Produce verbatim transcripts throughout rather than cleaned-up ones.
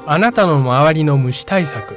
あなたの周りの虫対策。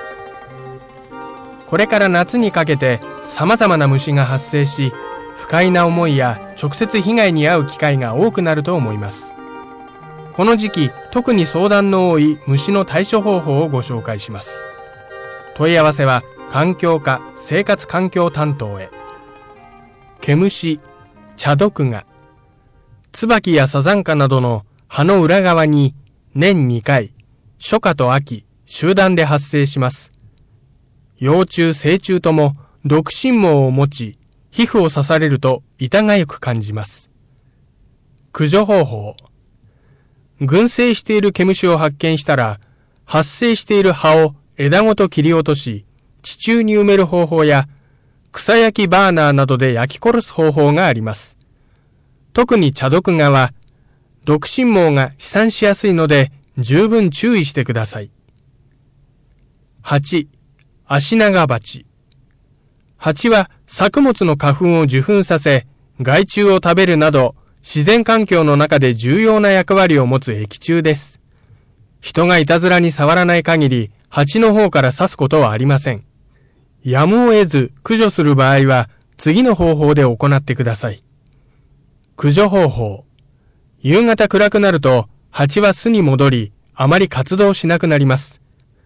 これから夏にかけてさまざまな虫が発生し、不快な思いや直接被害に遭う機会が多くなると思います。この時期、特に相談の多い虫の対処方法をご紹介します。問い合わせは環境課生活環境担当へ。毛虫、茶毒蛾。椿やサザンカなどの葉の裏側に年にかい、初夏と秋、集団で発生します。幼虫、成虫とも毒針毛を持ち、皮膚を刺されると痛がゆく感じます。駆除方法。群生している毛虫を発見したら、発生している葉を枝ごと切り落とし、地中に埋める方法や、草焼きバーナーなどで焼き殺す方法があります。特に茶毒蛾は、毒針毛が飛散しやすいので、十分注意してください。はち、アシナガバチ。蜂は作物の花粉を受粉させ、害虫を食べるなど、自然環境の中で重要な役割を持つ益虫です。人がいたずらに触らない限り、蜂の方から刺すことはありません。やむを得ず駆除する場合は、次の方法で行ってください。駆除方法。夕方暗くなると、蜂は巣に戻り、あまり活動しなくなります。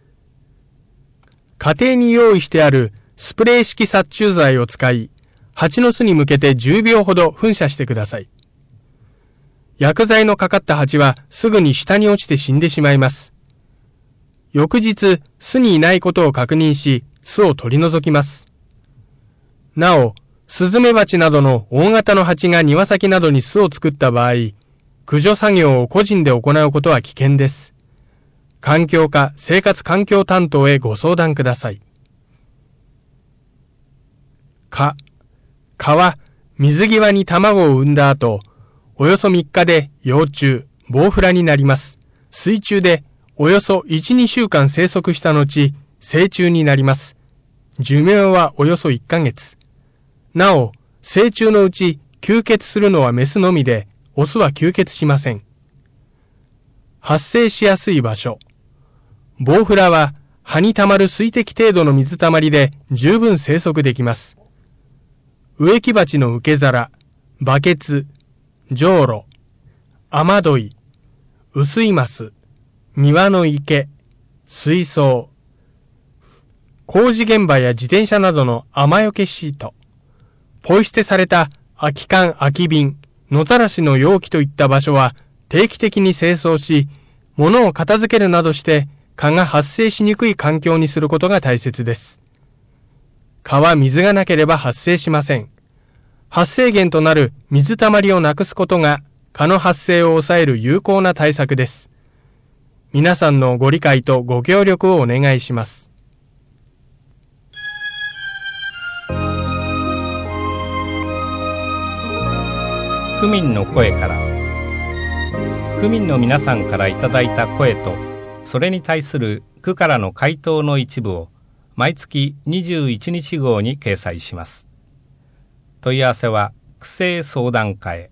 家庭に用意してあるスプレー式殺虫剤を使い、蜂の巣に向けてじゅうびょうほど噴射してください。薬剤のかかった蜂はすぐに下に落ちて死んでしまいます。翌日、巣にいないことを確認し、巣を取り除きます。なお、スズメバチなどの大型の蜂が庭先などに巣を作った場合、駆除作業を個人で行うことは危険です。環境課生活環境担当へご相談ください。蚊。蚊は水際に卵を産んだ後、およそみっかで幼虫、ボウフラになります。水中でおよそいち、にしゅうかん生息した後、成虫になります。寿命はおよそいっかげつ。なお、成虫のうち吸血するのはメスのみで、オスは吸血しません。発生しやすい場所。ボウフラは葉にたまる水滴程度の水たまりで十分生息できます。植木鉢の受け皿、バケツ、じょうろ、雨どい、薄いマス、庭の池、水槽、工事現場や自転車などの雨よけシート、ポイ捨てされた空き缶空き瓶、野ざらしの容器といった場所は定期的に清掃し、物を片付けるなどして蚊が発生しにくい環境にすることが大切です。蚊は水がなければ発生しません。発生源となる水たまりをなくすことが蚊の発生を抑える有効な対策です。皆さんのご理解とご協力をお願いします。 区民の声から。区民の皆さんからいただいた声と、それに対する区からの回答の一部を毎月にじゅういちにち号に掲載します。問い合わせは区政相談課へ。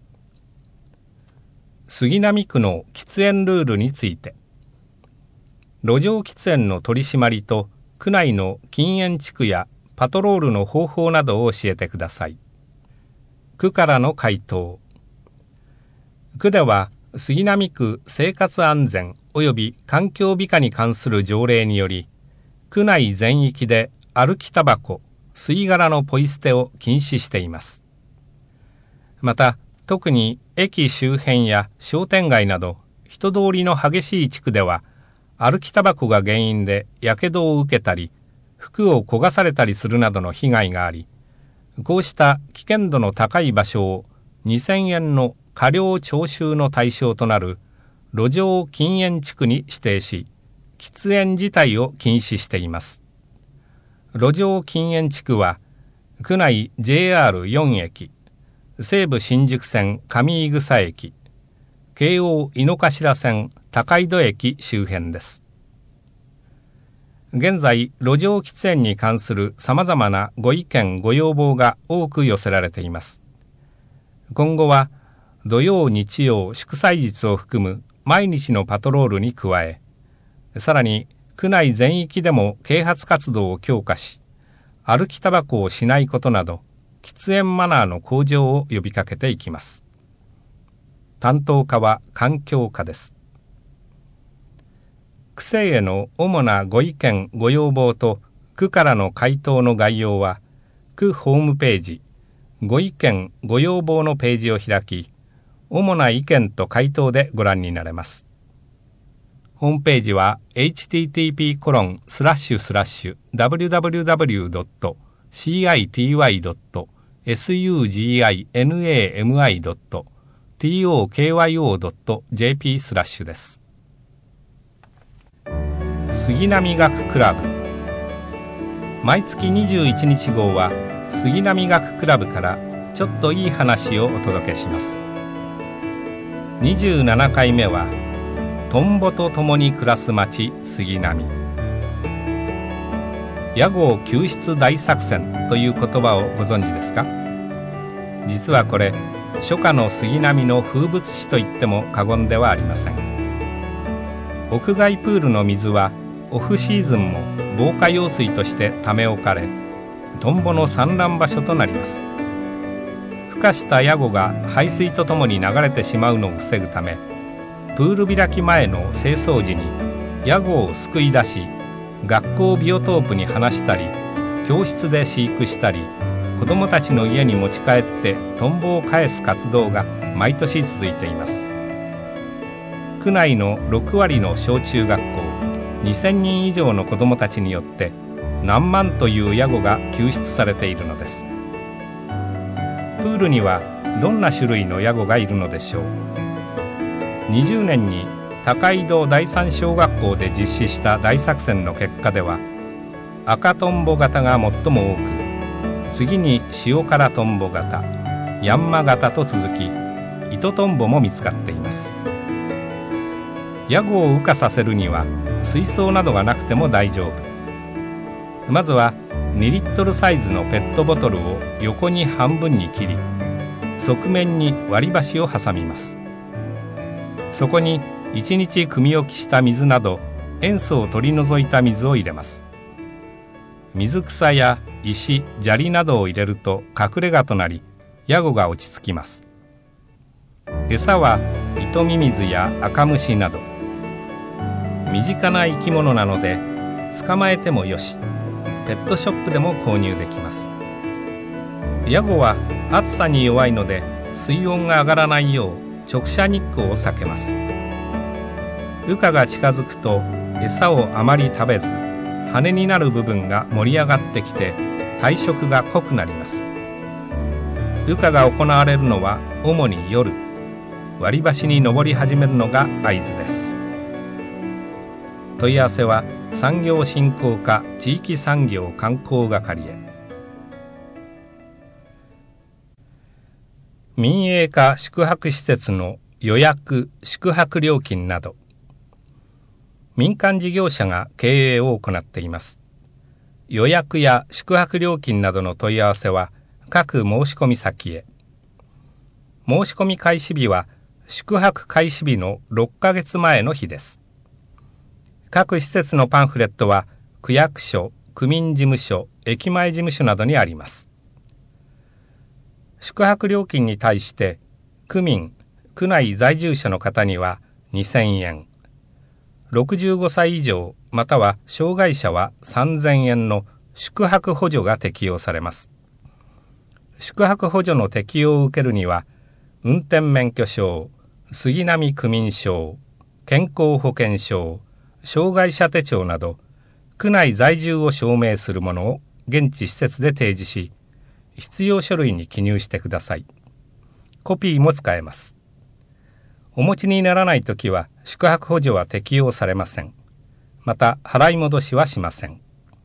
杉並区の喫煙ルールについて。路上喫煙の取り締まりと区内の禁煙地区やパトロールの方法などを教えてください。区からの回答。区では杉並区生活安全及び環境美化に関する条例により、区内全域で歩きタバコ、吸い殻のポイ捨てを禁止しています。また、特に駅周辺や商店街など人通りの激しい地区では、歩きタバコが原因でやけどを受けたり、服を焦がされたりするなどの被害があり、こうした危険度の高い場所をにせんえんの過料徴収の対象となる路上禁煙地区に指定し、喫煙自体を禁止しています。路上禁煙地区は、区内 ジェイアールよん 駅、西武新宿線上井草駅、京王井の頭線高井戸駅周辺です。現在、路上喫煙に関する様々なご意見ご要望が多く寄せられています。今後は、土曜日曜祝祭日を含む毎日のパトロールに加え、 さらに区内全域でも啓発活動を強化し、歩きタバコをしないことなど、喫煙マナーの向上を呼びかけていきます。担当課は環境課です。区政への主なご意見ご要望と区からの回答の概要は、区ホームページ、ご意見ご要望のページを開き、主な意見と回答でご覧になれます。ホームページは エイチティーティーピーコロンスラッシュスラッシュダブリューダブリューダブリュードットシーアイティーワイドットエスユージーアイエヌエーエムアイドットトーカイオードットジェーピー スラッシュです。杉並学クラブ。毎月にじゅういちにち号は杉並学クラブからちょっといい話をお届けします。にじゅうななかいめはトンボと共に暮らす町杉並。屋号救出大作戦という言葉をご存知ですか？実はこれ、初夏の杉並の風物詩と言っても過言ではありません。屋外プールの水はオフシーズンも防火用水としてため置かれ、トンボの産卵場所となります。孵化したヤゴが排水とともに流れてしまうのを防ぐため、プール開き前の清掃時にヤゴを救い出し、学校ビオトープに放したり、教室で飼育したり、子どもたちの家に持ち帰ってトンボを返す活動が毎年続いています。区内のろくわりの小中学校にせんにん以上の子どもたちによって何万というヤゴが救出されているのです。プールにはどんな種類のヤゴがいるのでしょう。にじゅうねんに高井戸第三小学校で実施した大作戦の結果では、赤トンボ型が最も多く、次に塩辛トンボ型、ヤンマ型と続き、糸トンボも見つかっています。ヤゴを羽化させるには水槽などがなくても大丈夫。まずはにリットルサイズのペットボトルを横に半分に切り、側面に割り箸を挟みます。そこにいちにち汲み置きした水など塩素を取り除いた水を入れます。水草や石、砂利などを入れると隠れ家となり、ヤゴが落ち着きます。餌はイトミミズやアカムシなど。身近な生き物なので捕まえてもよし、ペットショップでも購入できます。ヤゴは暑さに弱いので水温が上がらないよう直射日光を避けます。羽化が近づくと餌をあまり食べず、羽になる部分が盛り上がってきて体色が濃くなります。羽化が行われるのは主に夜、割り箸に登り始めるのが合図です。問い合わせは産業振興課地域産業観光係へ。民営化宿泊施設の予約・宿泊料金など、民間事業者が経営を行っています。予約や宿泊料金などの問い合わせは各申込先へ。申し込み開始日は宿泊開始日のろっかげつまえの日です。各施設のパンフレットは区役所、区民事務所、駅前事務所などにあります。宿泊料金に対して区民、区内在住者の方にはにせんえん、ろくじゅうごさい以上または障害者はさんぜんえんの宿泊補助が適用されます。宿泊補助の適用を受けるには、運転免許証、杉並区民証、健康保険証、障害者手帳など、区内在住を証明するものを現地施設で提示し、必要書類に記入してください。コピーも使えます。お持ちにならないときは宿泊補助は適用されません。また払い戻しはしません。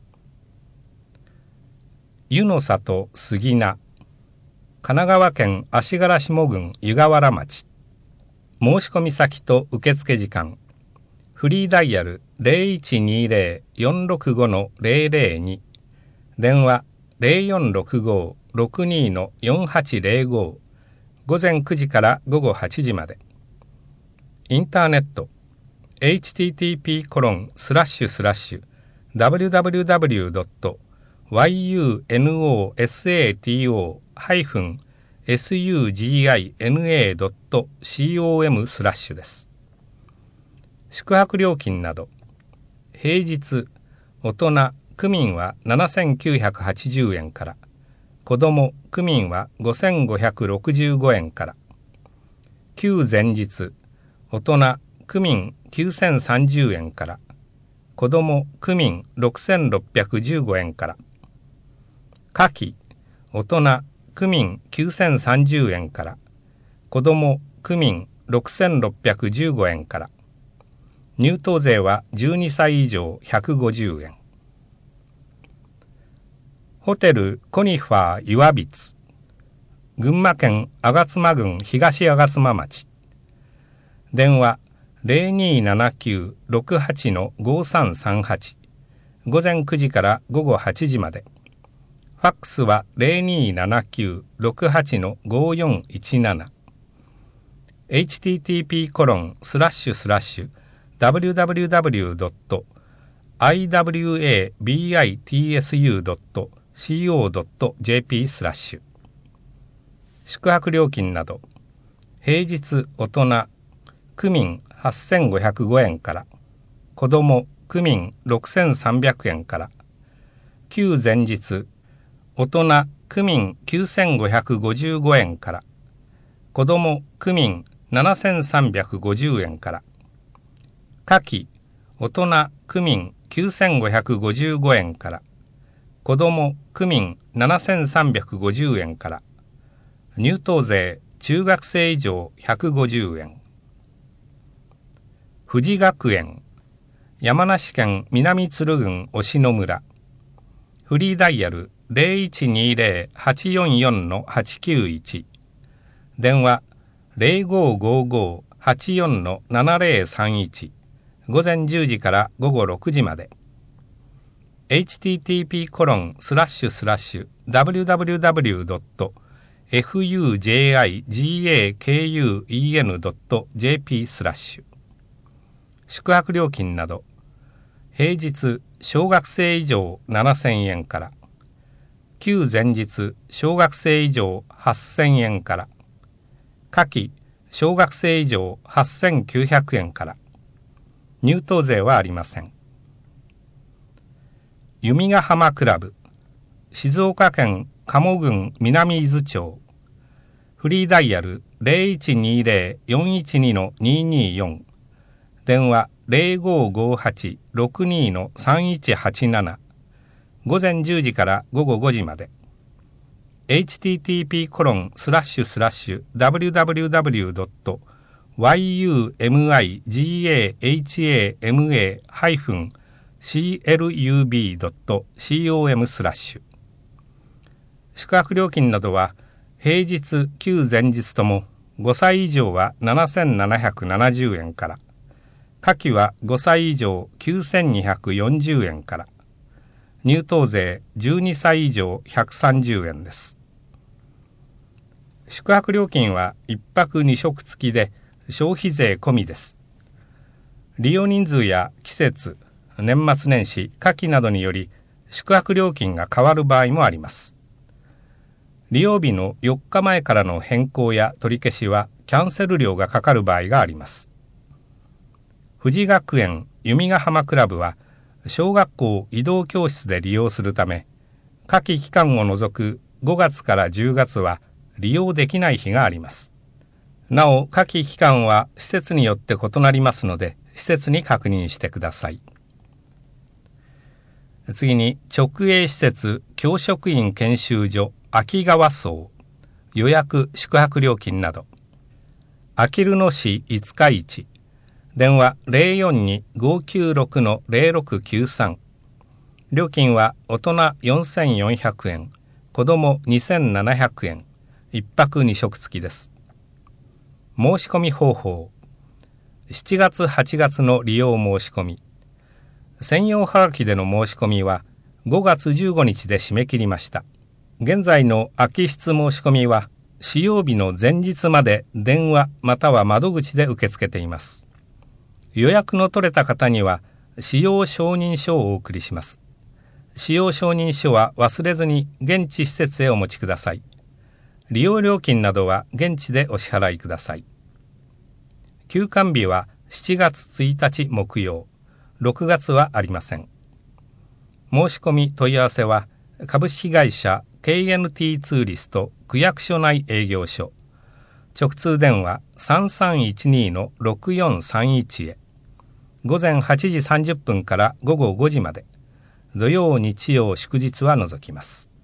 湯の里杉名、神奈川県足柄下郡湯河原町。申し込み先と受付時間、フリーダイヤル ゼロいちにゼロ よんろくご ゼロゼロに、電話 ゼロよんろくご ろくに よんはちゼロご、午前くじから午後はちじまで。インターネットエイチティーティーピーコロンスラッシュスラッシュダブリューダブリューダブリュードットワイユーエヌオーエスエーティーオーハイフンエスユージーアイエヌエードットコムスラッシュです。宿泊料金など、平日大人区民はななせんきゅうひゃくはちじゅうえんから、子ども区民はごせんごひゃくろくじゅうごえんから、旧前日大人区民きゅうせんさんじゅうえんから、子ども区民ろくせんろっぴゃくじゅうごえんから、夏季大人区民きゅうせんさんじゅうえんから、子ども区民ろくせんろっぴゃくじゅうごえんから、入湯税はじゅうにさい以上ひゃくごじゅうえん。ホテルコニファー岩櫃、群馬県吾妻郡東吾妻町。電話 ゼロにーななきゅうろくはちのごさんさんはち、午前くじから午後はちじまで。ファックスは ゼロにーななきゅうろくはちのごよんいちなな。エイチティーティーピーコロンスラッシュスラッシュダブリューダブリューダブリュードットアイダブリューエービーアイティーエスユードットシーオードットジェーピー スラッシュ。宿泊料金など、平日大人区民はっせんごひゃくごえんから、子ども区民ろくせんさんびゃくえんから、旧前日大人区民きゅうせんごひゃくごじゅうごえんから、子ども区民ななせんさんびゃくごじゅうえんから、夏季大人区民きゅうせんごひゃくごじゅうごえんから、子ども区民ななせんさんびゃくごじゅうえんから、入湯税中学生以上ひゃくごじゅうえん。富士学園山梨県南鶴郡忍野村。フリーダイヤル ゼロいちにーゼロ はちよんよんのはちきゅういち。電話 ゼロごーごーごー はちよんのななゼロさんいち。午前じゅうじから午後ろくじまで。エイチティーティーピーコロンスラッシュスラッシュダブリューダブリューダブリュードットフユージェーアイジーエーケーユーイーエヌドットジェーピー スラッシュ。宿泊料金など、平日小学生以上ななせんえんから、旧前日小学生以上はっせんえんから、夏季小学生以上はっせんきゅうひゃくえんから、入湯税はありません。弓ヶ浜クラブ、静岡県鴨郡南伊豆町。フリーダイヤル ゼロいちにーゼロ よんいちにのにーにーよん。電話 ゼロごーごーはち ろくにのさんいちはちなな。午前じゅうじから午後ごじまで。エイチティーティーピーコロンスラッシュスラッシュダブリューダブリューダブリュードットワイユーエムアイジーエーエイチエーエムエーハイフンシーエルユービードットコム スラッシュ。宿泊料金などは平日旧前日ともごさい以上はななせんななひゃくななじゅうえんから、夏季はごさい以上きゅうせんにひゃくよんじゅうえんから、入湯税じゅうにさい以上ひゃくさんじゅうえんです。宿泊料金はいっぱくにしょく付きで消費税込みです。利用人数や季節、年末年始、夏季などにより宿泊料金が変わる場合もあります。利用日のよっかまえからの変更や取り消しはキャンセル料がかかる場合があります。富士学園弓ヶ浜クラブは小学校移動教室で利用するため、夏季期間を除くごがつからじゅうがつは利用できない日があります。なお、夏季期間は施設によって異なりますので、施設に確認してください。次に、直営施設教職員研修所秋川荘、予約宿泊料金など。あきる野市五日市、電話 ゼロよんに ごーきゅうろく のゼロろくきゅうさん。料金は大人よんせんよんひゃくえん、子どもにせんななひゃくえん、いっぱくにしょく付きです。申し込み方法。しちがつはちがつの利用申し込み。専用はがきでの申し込みはごがつじゅうごにちで締め切りました。現在の空き室申し込みは使用日の前日まで電話または窓口で受け付けています。 予約の取れた方には使用承認書をお送りします。使用承認書は忘れずに現地施設へお持ちください。利用料金などは現地でお支払いください。休館日はしちがつついたち木曜、ろくがつはありません。申し込み問い合わせは株式会社 ケーエヌティー ツーリスト区役所内営業所、直通電話 さんさんいちに のろくよんさんいち へ、午前はちじさんじゅっぷんから午後ごじまで、土曜日曜祝日は除きます。